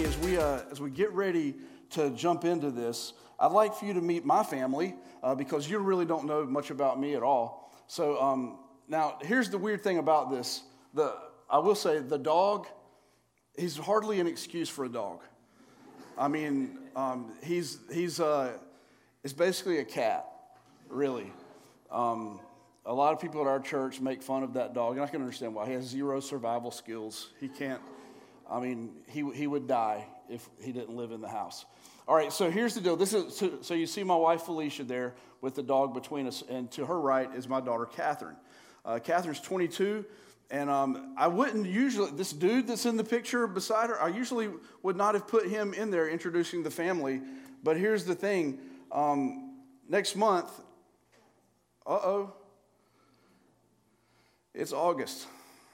As we get ready to jump into this, I'd like for you to meet my family because you really don't know much about me at all. So now, here's the weird thing about this. I will say the dog, he's hardly an excuse for a dog. I mean, it's basically a cat, really. A lot of people at our church make fun of that dog, and I can understand why. He has zero survival skills. He can't. I mean, he would die if he didn't live in the house. All right, so here's the deal. So you see my wife Felicia there with the dog between us, and to her right is my daughter Catherine. Catherine's 22, and I wouldn't usually, this dude that's in the picture beside her, I usually would not have put him in there introducing the family, but here's the thing. Next month, it's August.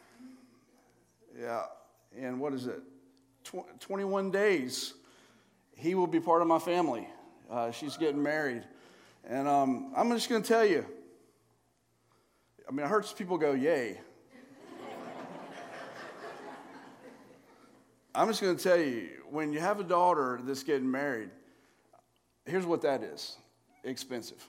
Yeah. And what is it? 21 days. He will be part of my family. She's getting married. And I'm just going to tell you. I mean, I heard people go, yay. I'm just going to tell you, when you have a daughter that's getting married, here's what that is. Expensive.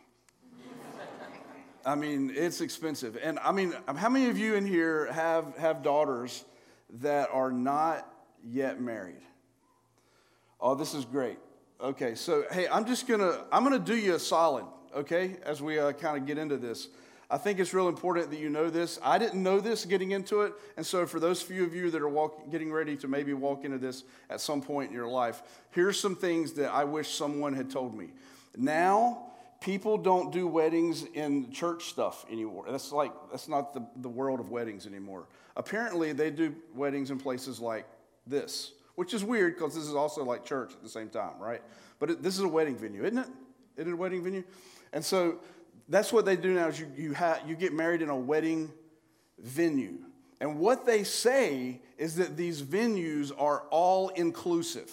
I mean, it's expensive. And I mean, how many of you in here have daughters that are not yet married? Oh, this is great. Okay, so hey, I'm gonna do you a solid, okay, as we kind of get into this. I think it's real important that you know this. I didn't know this getting into it, and so for those few of you that are getting ready to maybe walk into this at some point in your life, here's some things that I wish someone had told me. Now, people don't do weddings in church stuff anymore. That's not the world of weddings anymore. Apparently, they do weddings in places like this, which is weird because this is also like church at the same time, right? But this is a wedding venue, isn't it? Isn't it a wedding venue? And so that's what they do now is you get married in a wedding venue. And what they say is that these venues are all inclusive.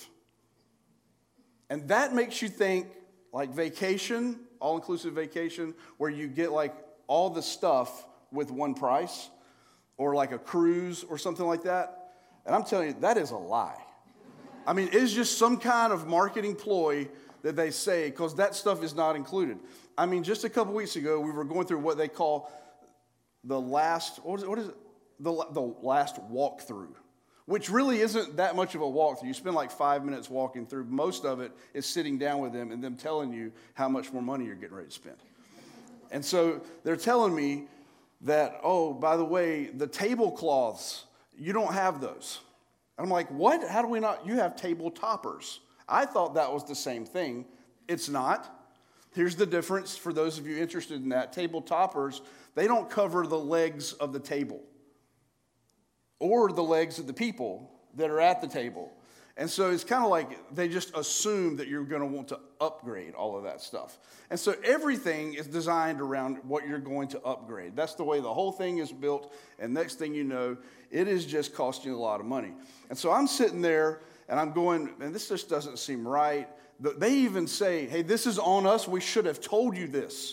And that makes you think like vacation, all-inclusive vacation, where you get like all the stuff with one price, or like a cruise or something like that. And I'm telling you, that is a lie. I mean, it's just some kind of marketing ploy that they say, because that stuff is not included. I mean, just a couple weeks ago, we were going through what they call the last, what is it? The last walkthrough, which really isn't that much of a walkthrough. You spend like 5 minutes walking through. Most of it is sitting down with them and them telling you how much more money you're getting ready to spend. And so they're telling me that, oh, by the way, the tablecloths, you don't have those. And I'm like, what? How do we not? You have table toppers. I thought that was the same thing. It's not. Here's the difference for those of you interested in that. Table toppers, they don't cover the legs of the table or the legs of the people that are at the table. And so it's kind of like they just assume that you're going to want to upgrade all of that stuff. And so everything is designed around what you're going to upgrade. That's the way the whole thing is built. And next thing you know, it is just costing you a lot of money. And so I'm sitting there and I'm going, and this just doesn't seem right. They even say, hey, this is on us. We should have told you this.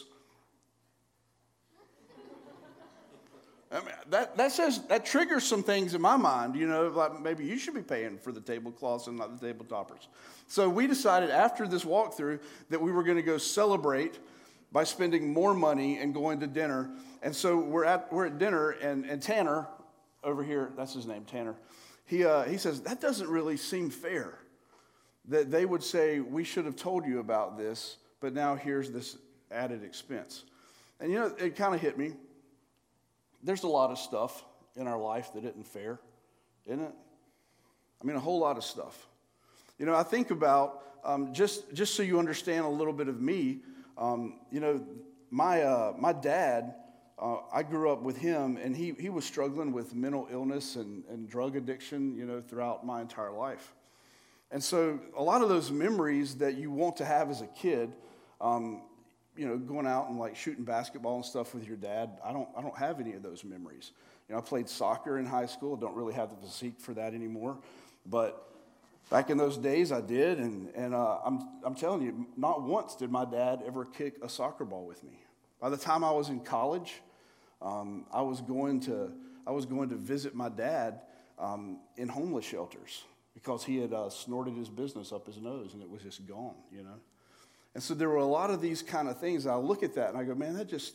I mean, that triggers some things in my mind, you know, like maybe you should be paying for the tablecloths and not the table toppers. So we decided after this walkthrough that we were going to go celebrate by spending more money and going to dinner. And so we're at dinner, and Tanner over here, that's his name, Tanner. He says that doesn't really seem fair that they would say we should have told you about this, but now here's this added expense. And you know, it kind of hit me. There's a lot of stuff in our life that isn't fair, isn't it? I mean, a whole lot of stuff. You know, I think about, just so you understand a little bit of me, you know, my dad, I grew up with him, and he was struggling with mental illness and drug addiction, you know, throughout my entire life. And so a lot of those memories that you want to have as a kid, you know, going out and like shooting basketball and stuff with your dad, I don't have any of those memories. You know, I played soccer in high school. Don't really have the physique for that anymore, but back in those days I did, and I'm telling you, not once did my dad ever kick a soccer ball with me. By the time I was in college, I was going to visit my dad in homeless shelters. because he had snorted his business up his nose and it was just gone, And so there were a lot of these kind of things. I look at that and I go, man,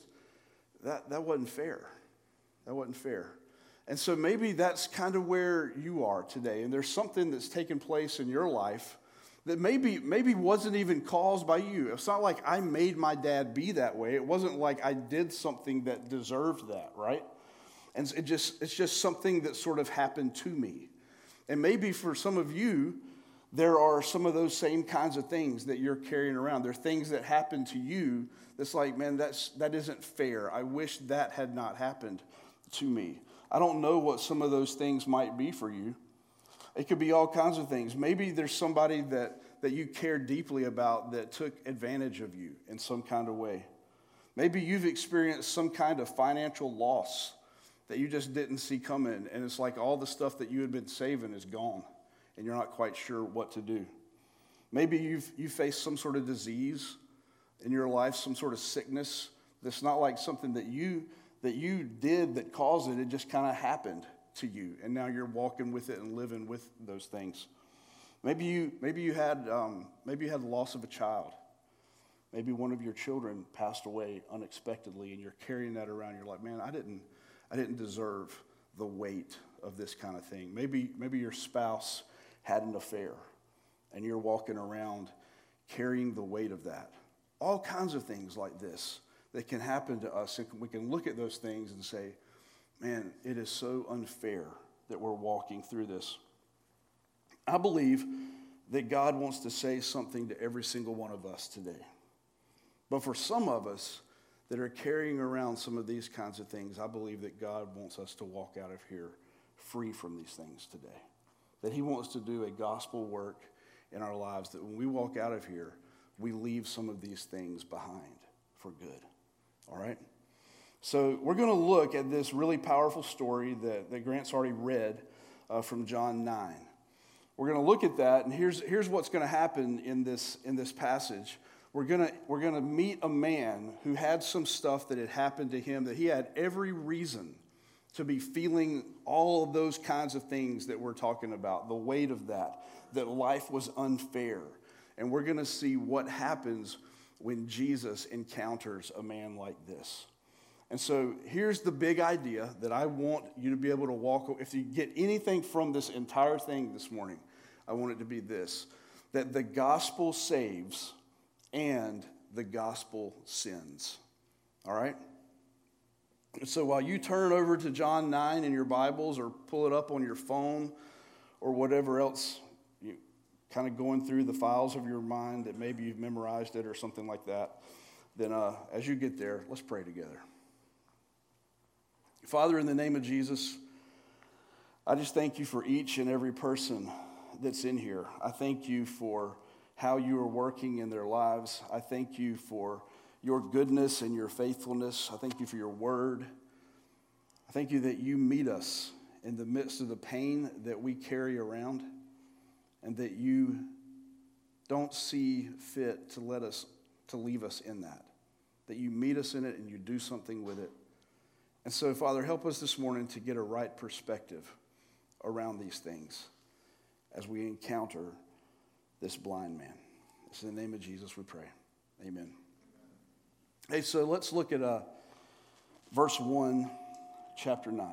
that wasn't fair. That wasn't fair. And so maybe that's kind of where you are today. And there's something that's taken place in your life that maybe wasn't even caused by you. It's not like I made my dad be that way. It wasn't like I did something that deserved that, right? And it's just something that sort of happened to me. And maybe for some of you, there are some of those same kinds of things that you're carrying around. There are things that happen to you that's like, man, that isn't fair. I wish that had not happened to me. I don't know what some of those things might be for you. It could be all kinds of things. Maybe there's somebody that you care deeply about that took advantage of you in some kind of way. Maybe you've experienced some kind of financial loss that you just didn't see coming, and it's like all the stuff that you had been saving is gone, and you're not quite sure what to do. Maybe you faced some sort of disease in your life, some sort of sickness that's not like something that you did that caused it. It just kind of happened to you, and now you're walking with it and living with those things. Maybe you had the loss of a child. Maybe one of your children passed away unexpectedly, and you're carrying that around. You're like, man, I didn't deserve the weight of this kind of thing. Maybe your spouse had an affair, and you're walking around carrying the weight of that. All kinds of things like this that can happen to us, and we can look at those things and say, man, it is so unfair that we're walking through this. I believe that God wants to say something to every single one of us today. But for some of us that are carrying around some of these kinds of things, I believe that God wants us to walk out of here free from these things today. That he wants to do a gospel work in our lives, that when we walk out of here, we leave some of these things behind for good. All right? So we're going to look at this really powerful story that Grant's already read from John 9. We're going to look at that, and here's what's going to happen in this passage. We're going to meet a man who had some stuff that had happened to him that he had every reason to be feeling all of those kinds of things that we're talking about, the weight of that life was unfair. And we're going to see what happens when Jesus encounters a man like this. And so here's the big idea that I want you to be able to walk. If you get anything from this entire thing this morning, I want it to be this, that the gospel saves and the gospel sends. All right? So while you turn over to John 9 in your Bibles or pull it up on your phone or whatever else, you kind of going through the files of your mind that maybe you've memorized it or something like that, then as you get there, let's pray together. Father, in the name of Jesus, I just thank you for each and every person that's in here. I thank you for how you are working in their lives. I thank you for your goodness and your faithfulness. I thank you for your word. I thank you that you meet us in the midst of the pain that we carry around, and that you don't see fit to leave us in that you meet us in it and you do something with it. And so, Father, help us this morning to get a right perspective around these things as we encounter this blind man. It's in the name of Jesus we pray. Amen. Hey, so let's look at verse 1, chapter 9. It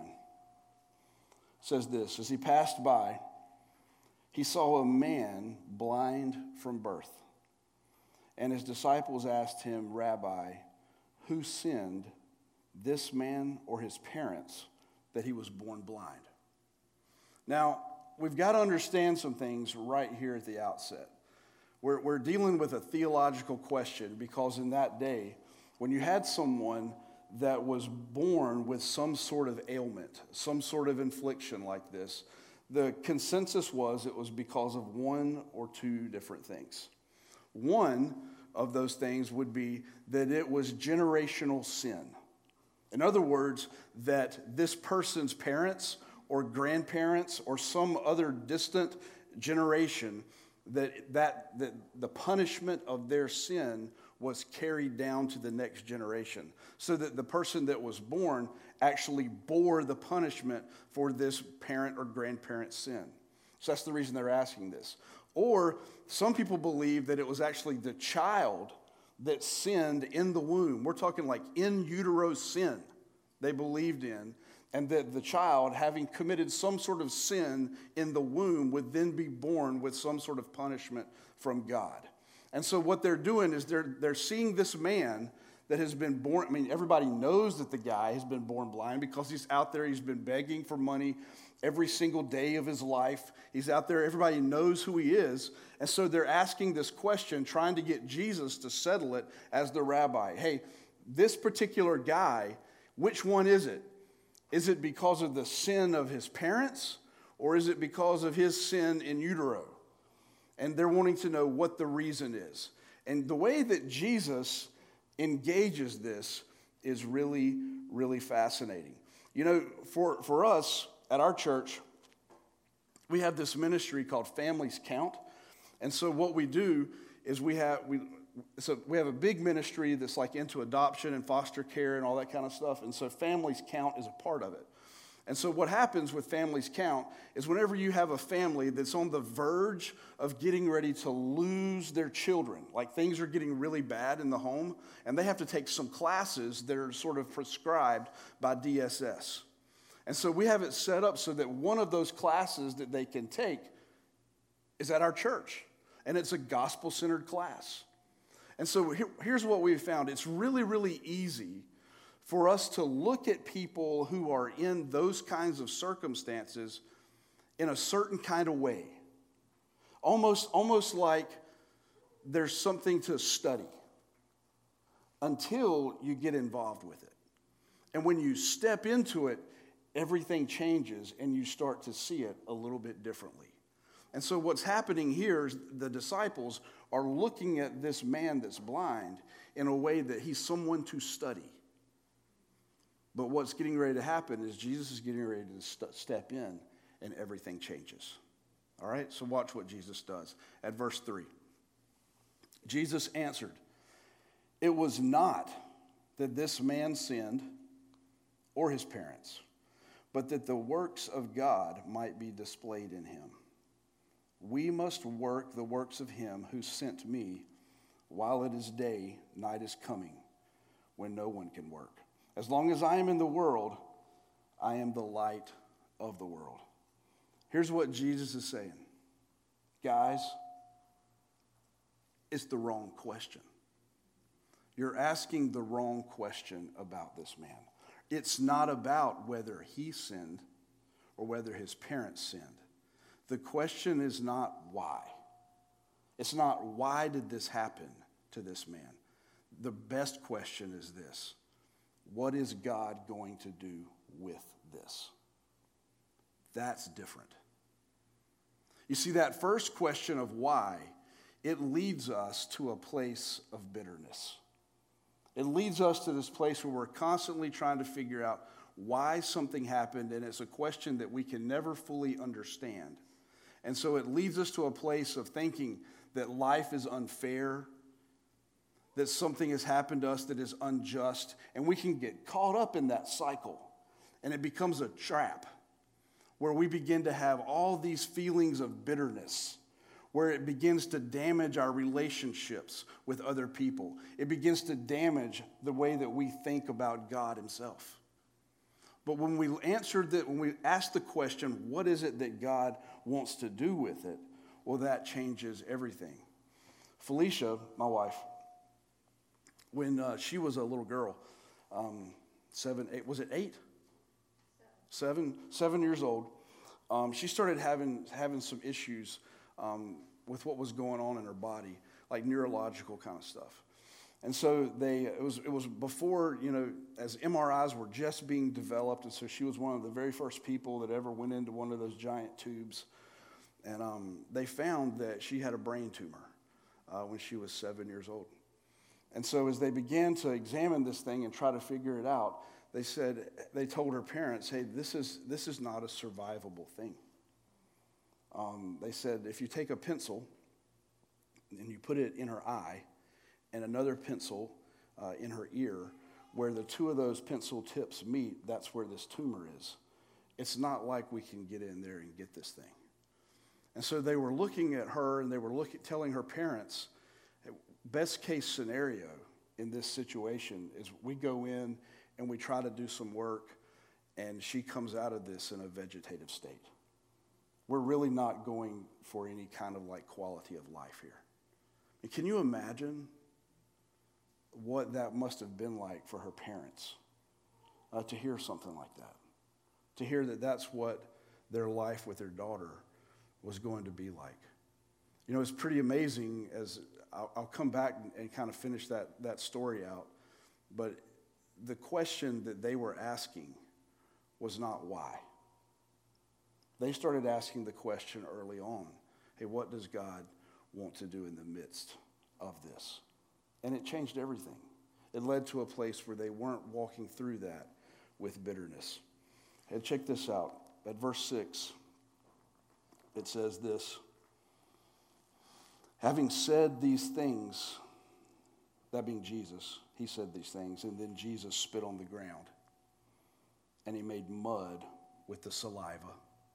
says this, as he passed by, he saw a man blind from birth. And his disciples asked him, Rabbi, who sinned, this man or his parents, that he was born blind? Now, we've got to understand some things right here at the outset. We're dealing with a theological question, because in that day, when you had someone that was born with some sort of ailment, some sort of affliction like this, the consensus was it was because of one or two different things. One of those things would be that it was generational sin. In other words, that this person's parents or grandparents or some other distant generation, that the punishment of their sin was carried down to the next generation, so that the person that was born actually bore the punishment for this parent or grandparent's sin. So that's the reason they're asking this. Or some people believe that it was actually the child that sinned in the womb. We're talking like in utero sin they believed in, and that the child, having committed some sort of sin in the womb, would then be born with some sort of punishment from God. And so what they're doing is they're seeing this man that has been born. I mean, everybody knows that the guy has been born blind because he's out there, he's been begging for money every single day of his life. He's out there, everybody knows who he is. And so they're asking this question, trying to get Jesus to settle it as the rabbi. Hey, this particular guy, which one is it? Is it because of the sin of his parents, or is it because of his sin in utero? And they're wanting to know what the reason is. And the way that Jesus engages this is really, really fascinating. You know, for us at our church, we have this ministry called Families Count. And so what we do is we have a big ministry that's like into adoption and foster care and all that kind of stuff. And so Families Count is a part of it. And so what happens with Families Count is whenever you have a family that's on the verge of getting ready to lose their children, like things are getting really bad in the home, and they have to take some classes that are sort of prescribed by DSS. And so we have it set up so that one of those classes that they can take is at our church, and it's a gospel-centered class. And so here's what we've found. It's really, really easy for us to look at people who are in those kinds of circumstances in a certain kind of way. Almost like there's something to study until you get involved with it. And when you step into it, everything changes and you start to see it a little bit differently. And so what's happening here is the disciples are looking at this man that's blind in a way that he's someone to study. But what's getting ready to happen is Jesus is getting ready to step in and everything changes. All right, so watch what Jesus does. At verse 3, Jesus answered, "It was not that this man sinned or his parents, but that the works of God might be displayed in him. We must work the works of him who sent me while it is day, night is coming, when no one can work. As long as I am in the world, I am the light of the world." Here's what Jesus is saying. Guys, it's the wrong question. You're asking the wrong question about this man. It's not about whether he sinned or whether his parents sinned. The question is not why. It's not why did this happen to this man. The best question is this: what is God going to do with this? That's different. You see, that first question of why, it leads us to a place of bitterness. It leads us to this place where we're constantly trying to figure out why something happened, and it's a question that we can never fully understand. And so it leads us to a place of thinking that life is unfair, that something has happened to us that is unjust, and we can get caught up in that cycle, and it becomes a trap where we begin to have all these feelings of bitterness, where it begins to damage our relationships with other people. It begins to damage the way that we think about God himself. But when we ask the question, what is it that God wants to do with it? Well, that changes everything. Felicia, my wife, when she was a little girl, 7 years old, she started having some issues with what was going on in her body, like neurological kind of stuff. And so it was before, as MRIs were just being developed, and so she was one of the very first people that ever went into one of those giant tubes. And they found that she had a brain tumor when she was 7 years old. And so as they began to examine this thing and try to figure it out, they told her parents, hey, this is not a survivable thing. They said, if you take a pencil and you put it in her eye and another pencil in her ear, where the two of those pencil tips meet, that's where this tumor is. It's not like we can get in there and get this thing. And so they were looking at her and they were telling her parents, best case scenario in this situation is we go in and we try to do some work and she comes out of this in a vegetative state. We're really not going for any kind of like quality of life here. And can you imagine what that must have been like for her parents to hear something like that? To hear that that's what their life with their daughter was going to be like. You know, it's pretty amazing as I'll come back and kind of finish that story out. But the question that they were asking was not why. They started asking the question early on, hey, what does God want to do in the midst of this? And it changed everything. It led to a place where they weren't walking through that with bitterness. And check this out. At verse 6, it says this. Having said these things, that being Jesus, he said these things, and then Jesus spit on the ground, and he made mud with the saliva.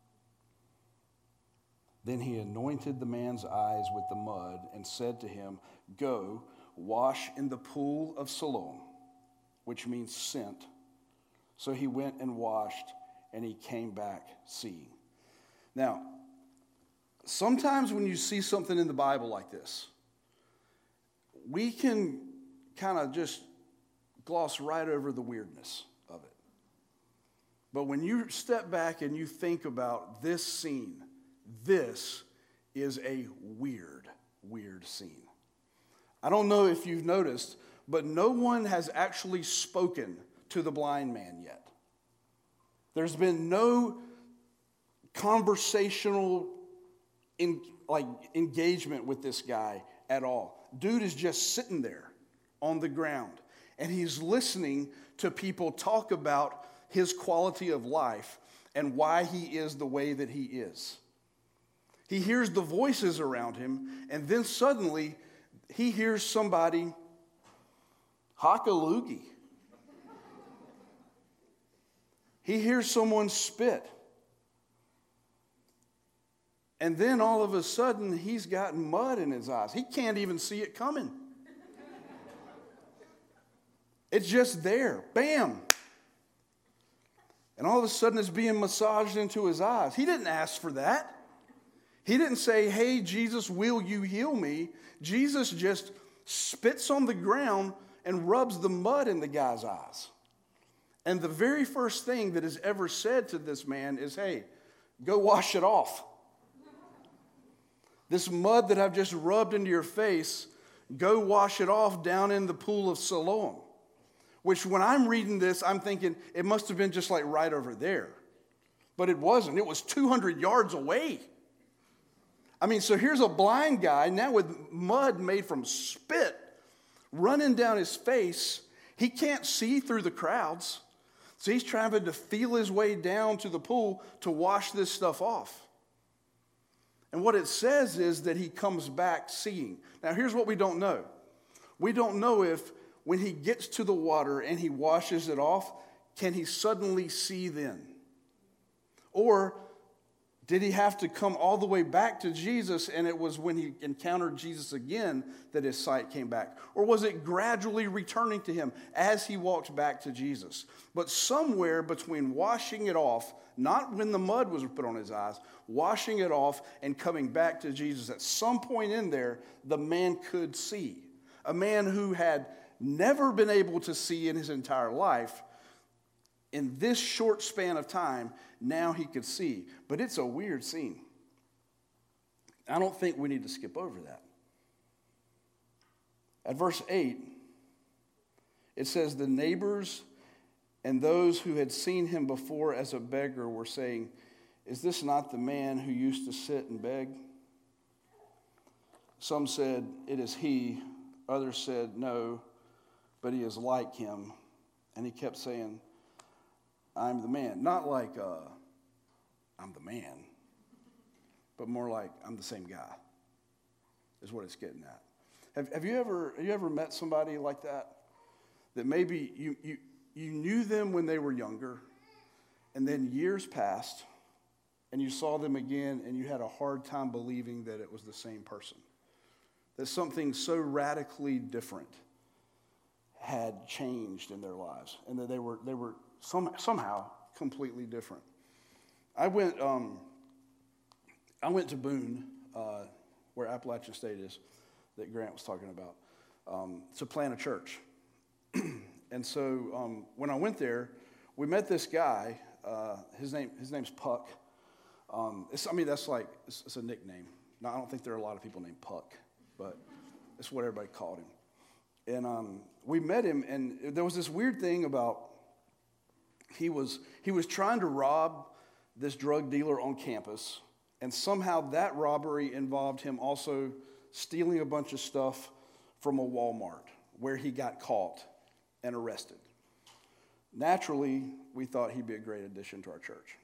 Then he anointed the man's eyes with the mud and said to him, go, wash in the pool of Siloam, which means sent. So he went and washed, and he came back seeing. Now, sometimes when you see something in the Bible like this, we can kind of just gloss right over the weirdness of it. But when you step back and you think about this scene, this is a weird, weird scene. I don't know if you've noticed, but no one has actually spoken to the blind man yet. There's been no conversational engagement with this guy at all. Dude is just sitting there on the ground, and he's listening to people talk about his quality of life and why he is the way that he is. He hears the voices around him, and then suddenly he hears somebody hock a loogie. He hears someone spit. And then all of a sudden, he's got mud in his eyes. He can't even see it coming. It's just there. Bam. And all of a sudden, it's being massaged into his eyes. He didn't ask for that. He didn't say, hey, Jesus, will you heal me? Jesus just spits on the ground and rubs the mud in the guy's eyes. And the very first thing that is ever said to this man is, hey, go wash it off. This mud that I've just rubbed into your face, go wash it off down in the pool of Siloam. Which when I'm reading this, I'm thinking it must have been just like right over there. But it wasn't. It was 200 yards away. I mean, so here's a blind guy now with mud made from spit running down his face. He can't see through the crowds. So he's trying to feel his way down to the pool to wash this stuff off. And what it says is that he comes back seeing. Now, here's what we don't know. We don't know if when he gets to the water and he washes it off, can he suddenly see then? Or did he have to come all the way back to Jesus, and it was when he encountered Jesus again that his sight came back? Or was it gradually returning to him as he walked back to Jesus? But somewhere between washing it off, not when the mud was put on his eyes, washing it off and coming back to Jesus, at some point in there, the man could see. A man who had never been able to see in his entire life. In this short span of time, now he could see. But it's a weird scene. I don't think we need to skip over that. At verse 8, it says, the neighbors and those who had seen him before as a beggar were saying, is this not the man who used to sit and beg? Some said, it is he. Others said, no, but he is like him. And he kept saying, I'm the man. Not like I'm the man, but more like I'm the same guy is what it's getting at. Have you ever met somebody like that? That maybe you knew them when they were younger, and then years passed, and you saw them again and you had a hard time believing that it was the same person. That something so radically different had changed in their lives, and that they were somehow completely different. I went to Boone, where Appalachian State is, that Grant was talking about, to plant a church. And so when I went there, we met this guy. His name's Puck. It's a nickname. Now, I don't think there are a lot of people named Puck, but it's what everybody called him. And we met him, and there was this weird thing about he was trying to rob this drug dealer on campus, and somehow that robbery involved him also stealing a bunch of stuff from a Walmart, where he got caught and arrested. Naturally, we thought he'd be a great addition to our church.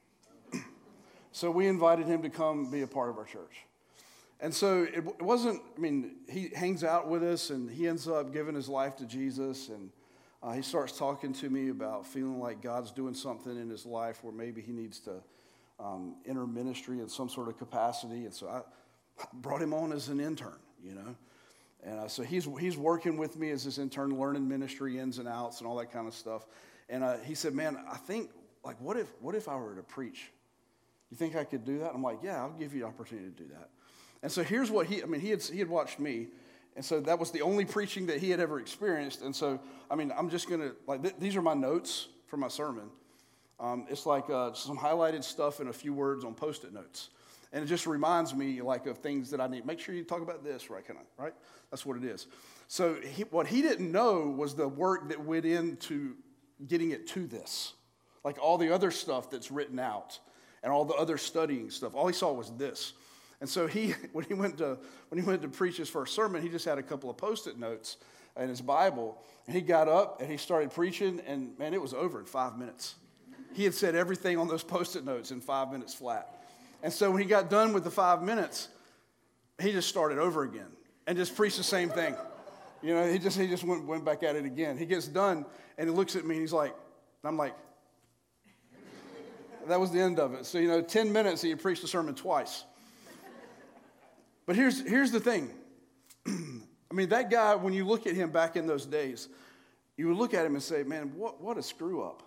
So we invited him to come be a part of our church. And so it wasn't, he hangs out with us, and he ends up giving his life to Jesus, and he starts talking to me about feeling like God's doing something in his life where maybe he needs to enter ministry in some sort of capacity. And so I brought him on as an intern, And so he's working with me as this intern, learning ministry ins and outs and all that kind of stuff. And he said, man, I think, what if I were to preach? You think I could do that? I'm like, yeah, I'll give you the opportunity to do that. And so here's what he had watched me. And so that was the only preaching that he had ever experienced. And so, I'm just going to, these are my notes for my sermon. It's like some highlighted stuff and a few words on Post-it notes. And it just reminds me of things that I need. Make sure you talk about this, right? Right? That's what it is. So what he didn't know was the work that went into getting it to this. Like all the other stuff that's written out and all the other studying stuff. All he saw was this. And so when he went to preach his first sermon, he just had a couple of Post-it notes in his Bible. And he got up and he started preaching, and man, it was over in 5 minutes. He had said everything on those Post-it notes in 5 minutes flat. And so when he got done with the 5 minutes, he just started over again and just preached the same thing. He just went back at it again. He gets done and he looks at me and he's like, I'm like, that was the end of it. So, 10 minutes he had preached the sermon twice. But here's the thing. That guy, when you look at him back in those days, you would look at him and say, man, what a screw up.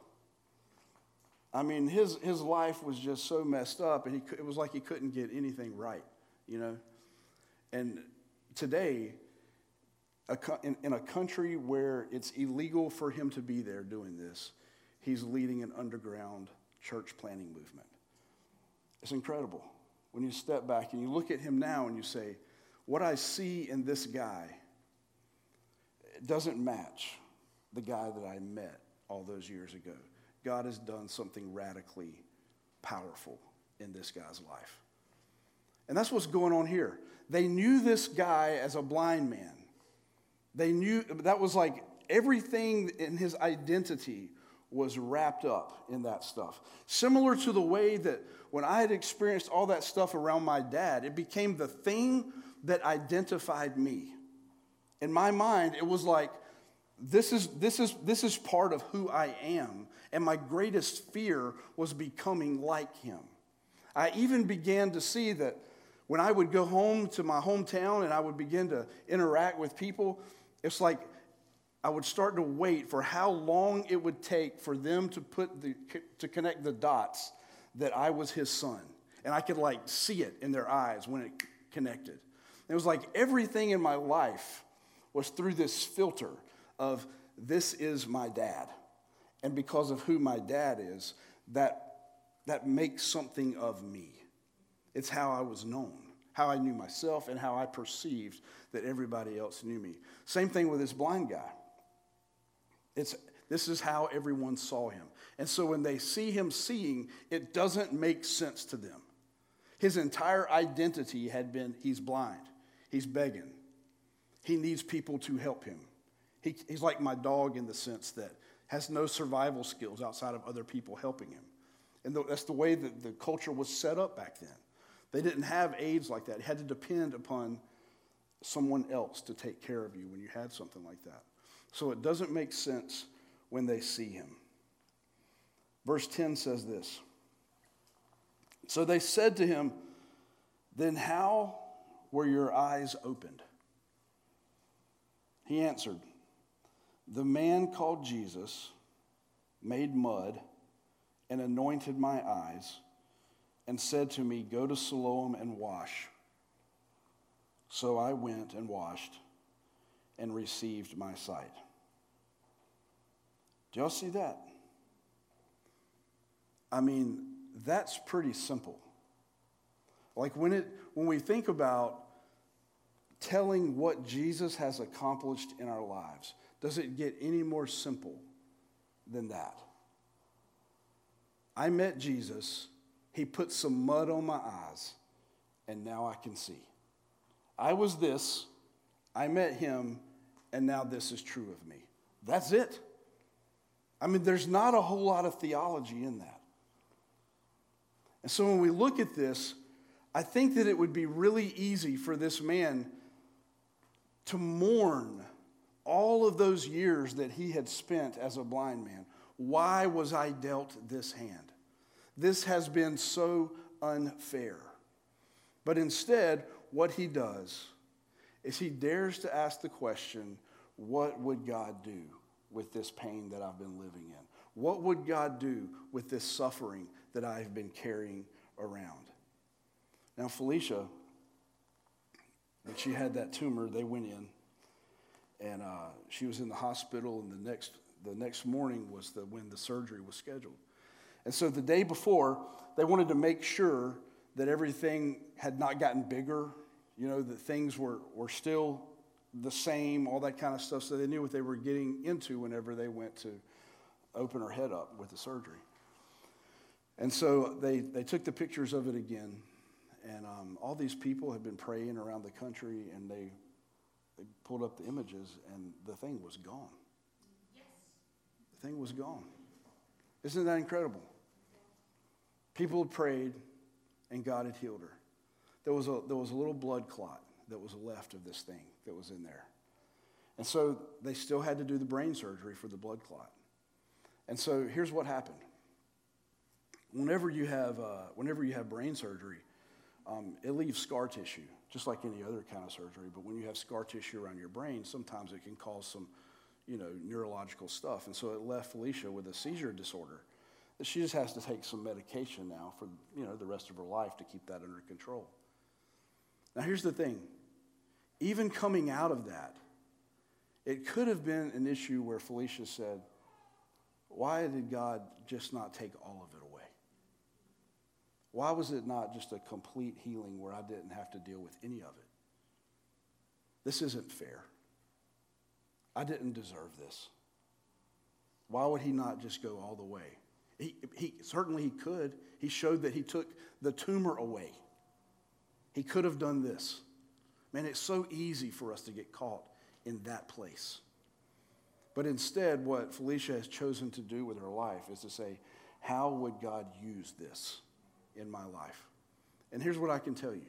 His life was just so messed up, and it was like he couldn't get anything right, And today, in a country where it's illegal for him to be there doing this, he's leading an underground church planting movement. It's incredible. When you step back and you look at him now and you say, what I see in this guy doesn't match the guy that I met all those years ago. God has done something radically powerful in this guy's life. And that's what's going on here. They knew this guy as a blind man. They knew that was like everything in his identity was wrapped up in that stuff. Similar to the way that when I had experienced all that stuff around my dad, it became the thing that identified me. In my mind, it was like, this is part of who I am, and my greatest fear was becoming like him. I even began to see that when I would go home to my hometown and I would begin to interact with people, it's like I would start to wait for how long it would take for them to connect the dots that I was his son. And I could see it in their eyes when it connected. It was like everything in my life was through this filter of this is my dad. And because of who my dad is, that makes something of me. It's how I was known, how I knew myself, and how I perceived that everybody else knew me. Same thing with this blind guy. This is how everyone saw him. And so when they see him seeing, it doesn't make sense to them. His entire identity had been, he's blind. He's begging. He needs people to help him. He's like my dog in the sense that has no survival skills outside of other people helping him. And that's the way that the culture was set up back then. They didn't have aids like that. You had to depend upon someone else to take care of you when you had something like that. So it doesn't make sense when they see him. Verse 10 says this. So they said to him, "Then how were your eyes opened?" He answered, "The man called Jesus made mud and anointed my eyes and said to me, 'Go to Siloam and wash.' So I went and washed and received my sight." Do y'all see that? I mean, that's pretty simple. Like when we think about telling what Jesus has accomplished in our lives, does it get any more simple than that? I met Jesus, he put some mud on my eyes, and now I can see. I was this, I met him, and now this is true of me. That's it. I mean, there's not a whole lot of theology in that. And so when we look at this, I think that it would be really easy for this man to mourn all of those years that he had spent as a blind man. Why was I dealt this hand? This has been so unfair. But instead, what he does is he dares to ask the question, what would God do with this pain that I've been living in? What would God do with this suffering that I've been carrying around? Now, Felicia, when she had that tumor, they went in, and she was in the hospital, and the next morning was when the surgery was scheduled. And so the day before, they wanted to make sure that everything had not gotten bigger, that things were still the same, all that kind of stuff, so they knew what they were getting into whenever they went to open her head up with the surgery. And so they took the pictures of it again, and all these people had been praying around the country, and they pulled up the images, and the thing was gone. Yes. The thing was gone. Isn't that incredible? People had prayed, and God had healed her. There was a little blood clot that was left of this thing that was in there. And so they still had to do the brain surgery for the blood clot. And so here's what happened. Whenever you have brain surgery, it leaves scar tissue, just like any other kind of surgery. But when you have scar tissue around your brain, sometimes it can cause some, neurological stuff. And so it left Felicia with a seizure disorder that she just has to take some medication now for, the rest of her life to keep that under control. Now, here's the thing. Even coming out of that, it could have been an issue where Felicia said, why did God just not take all of it away? Why was it not just a complete healing where I didn't have to deal with any of it? This isn't fair. I didn't deserve this. Why would he not just go all the way? He certainly he could. He showed that he took the tumor away. He could have done this. Man, it's so easy for us to get caught in that place. But instead, what Felicia has chosen to do with her life is to say, how would God use this in my life? And here's what I can tell you.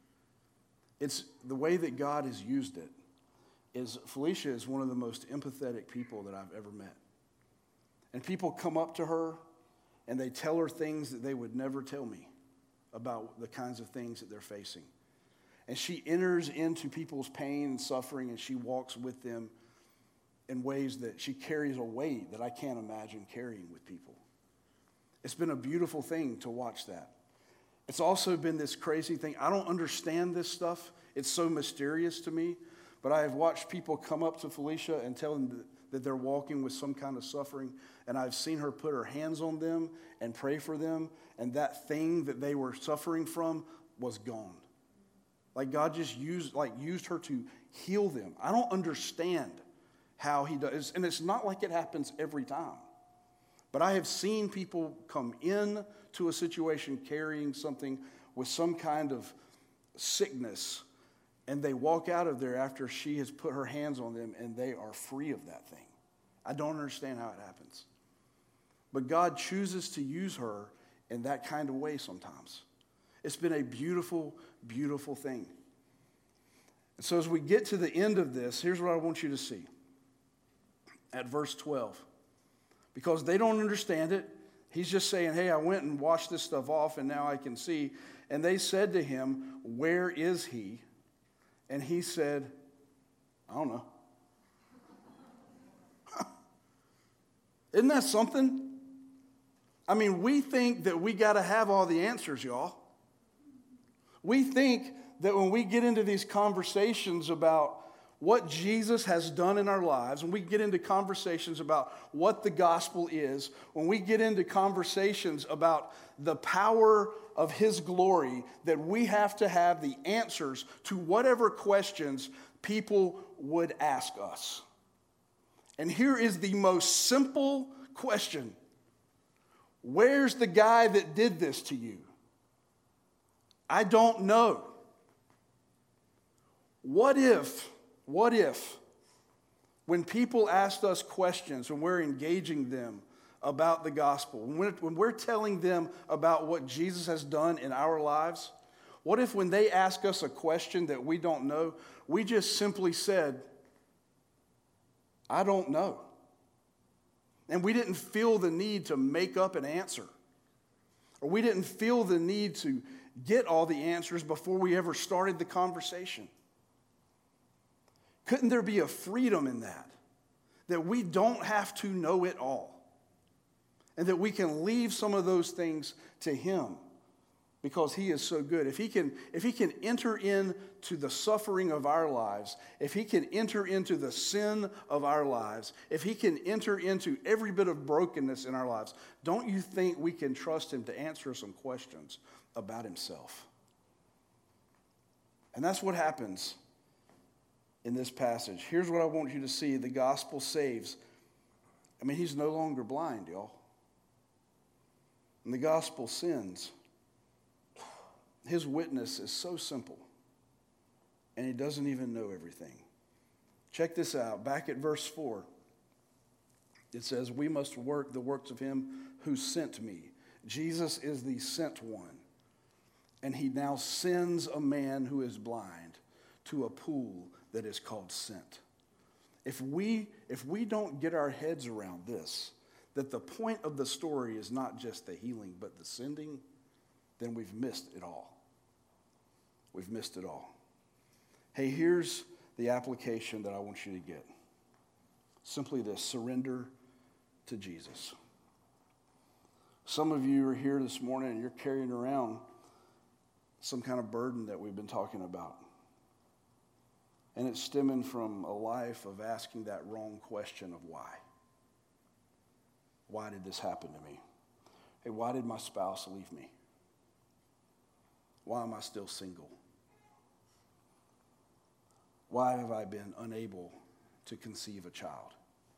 It's the way that God has used it is Felicia is one of the most empathetic people that I've ever met. And people come up to her and they tell her things that they would never tell me about the kinds of things that they're facing. And she enters into people's pain and suffering, and she walks with them in ways that she carries a weight that I can't imagine carrying with people. It's been a beautiful thing to watch that. It's also been this crazy thing. I don't understand this stuff. It's so mysterious to me. But I have watched people come up to Felicia and tell them that they're walking with some kind of suffering, and I've seen her put her hands on them and pray for them, and that thing that they were suffering from was gone. Like God just used her to heal them. I don't understand how he does, and it's not like it happens every time. But I have seen people come in to a situation carrying something with some kind of sickness, and they walk out of there after she has put her hands on them, and they are free of that thing. I don't understand how it happens. But God chooses to use her in that kind of way sometimes. It's been a beautiful, beautiful thing. And so as we get to the end of this, here's what I want you to see. At verse 12. Because they don't understand it, He's just saying, hey, I went and washed this stuff off and now I can see. And they said to him, where is he? And he said, I don't know. Isn't that something? I mean, we think that we got to have all the answers, y'all. We think that when we get into these conversations about what Jesus has done in our lives, when we get into conversations about what the gospel is, when we get into conversations about the power of his glory, that we have to have the answers to whatever questions people would ask us. And here is the most simple question. Where's the guy that did this to you? I don't know. What if, when people asked us questions, when we're engaging them about the gospel, when we're telling them about what Jesus has done in our lives, what if when they ask us a question that we don't know, we just simply said, I don't know. And we didn't feel the need to make up an answer. Or we didn't feel the need to get all the answers before we ever started the conversation. Couldn't there be a freedom in that? That we don't have to know it all. And that we can leave some of those things to him because he is so good. If he can enter into the suffering of our lives, if he can enter into the sin of our lives, if he can enter into every bit of brokenness in our lives, don't you think we can trust him to answer some questions about himself? And that's what happens in this passage. Here's what I want you to see. The gospel saves. I mean, he's no longer blind, y'all. And the gospel sins. His witness is so simple. And he doesn't even know everything. Check this out. Back at verse 4. It says, we must work the works of him who sent me. Jesus is the sent one. And he now sends a man who is blind to a pool that is called sent. If we don't get our heads around this, that the point of the story is not just the healing, but the sending, then we've missed it all. We've missed it all. Hey, here's the application that I want you to get. Simply this: surrender to Jesus. Some of you are here this morning and you're carrying around some kind of burden that we've been talking about. And it's stemming from a life of asking that wrong question of why. Why did this happen to me? Hey, why did my spouse leave me? Why am I still single? Why have I been unable to conceive a child?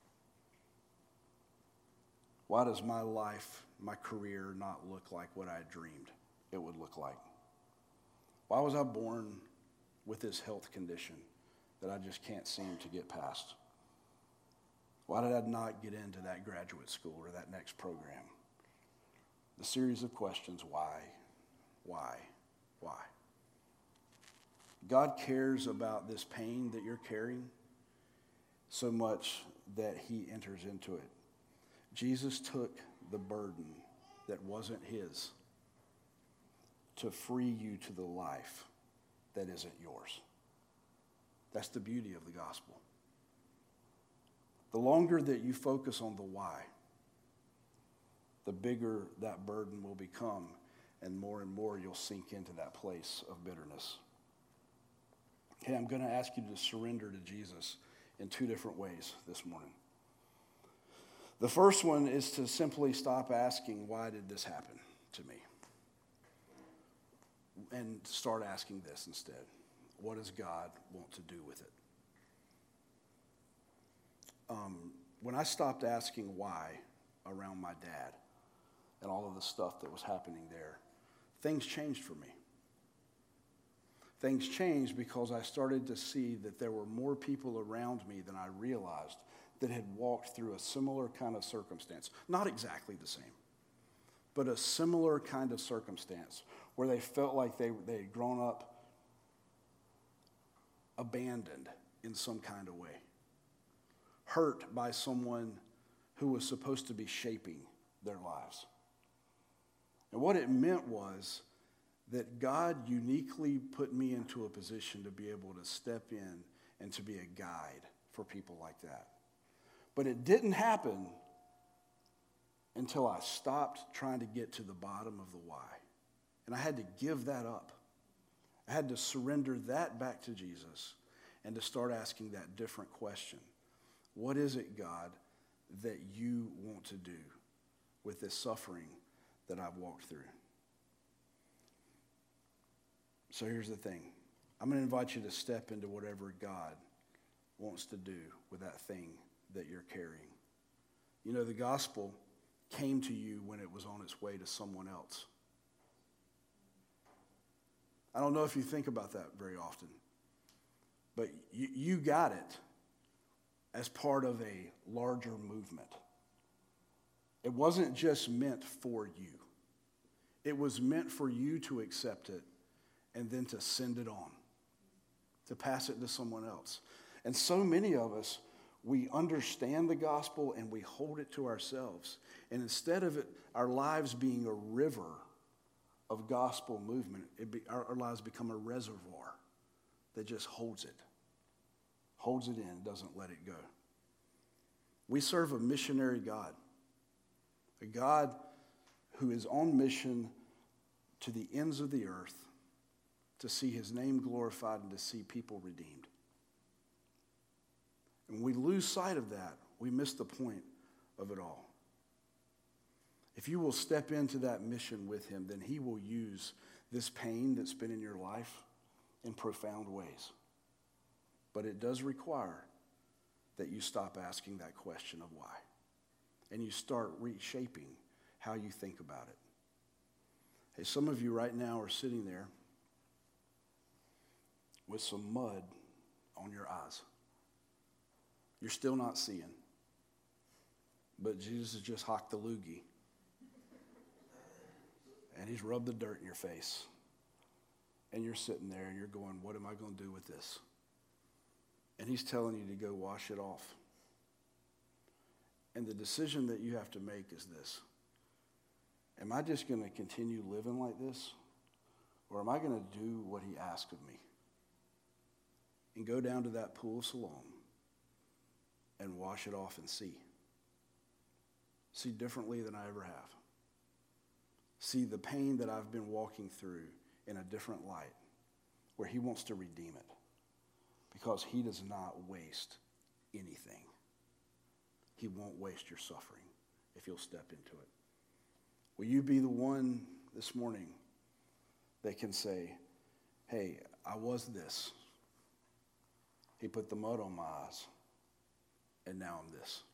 Why does my life, my career, not look like what I dreamed it would look like? Why was I born with this health condition that I just can't seem to get past? Why did I not get into that graduate school or that next program? The series of questions, why? God cares about this pain that you're carrying so much that he enters into it. Jesus took the burden that wasn't his to free you to the life that isn't yours. That's the beauty of the gospel. The longer that you focus on the why, the bigger that burden will become, and more you'll sink into that place of bitterness. Okay, I'm going to ask you to surrender to Jesus in two different ways this morning. The first one is to simply stop asking, why did this happen to me? And start asking this instead: what does God want to do with it? When I stopped asking why around my dad and all of the stuff that was happening there, things changed for me. Things changed because I started to see that there were more people around me than I realized that had walked through a similar kind of circumstance. Not exactly the same, but a similar kind of circumstance where they felt like they had grown up abandoned in some kind of way, hurt by someone who was supposed to be shaping their lives. And what it meant was that God uniquely put me into a position to be able to step in and to be a guide for people like that. But it didn't happen until I stopped trying to get to the bottom of the why. And I had to give that up. I had to surrender that back to Jesus and to start asking that different question. What is it, God, that you want to do with this suffering that I've walked through? So here's the thing. I'm going to invite you to step into whatever God wants to do with that thing that you're carrying. You know, the gospel came to you when it was on its way to someone else. I don't know if you think about that very often, but you got it as part of a larger movement. It wasn't just meant for you. It was meant for you to accept it and then to send it on, to pass it to someone else. And so many of us, we understand the gospel and we hold it to ourselves. And instead of our lives being a river of gospel movement, our lives become a reservoir that just holds it in, doesn't let it go. We serve a missionary God, a God who is on mission to the ends of the earth to see his name glorified and to see people redeemed. And when we lose sight of that, we miss the point of it all. If you will step into that mission with him, then he will use this pain that's been in your life in profound ways. But it does require that you stop asking that question of why, and you start reshaping how you think about it. Hey, some of you right now are sitting there with some mud on your eyes. You're still not seeing, but Jesus has just hocked the loogie, and he's rubbed the dirt in your face, and you're sitting there and you're going, what am I going to do with this? And he's telling you to go wash it off. And the decision that you have to make is this: am I just going to continue living like this, or am I going to do what he asked of me and go down to that pool of Siloam and wash it off and see differently than I ever have? See the pain that I've been walking through in a different light, where he wants to redeem it, because he does not waste anything. He won't waste your suffering if you'll step into it. Will you be the one this morning that can say, hey, I was this. He put the mud on my eyes, and now I'm this.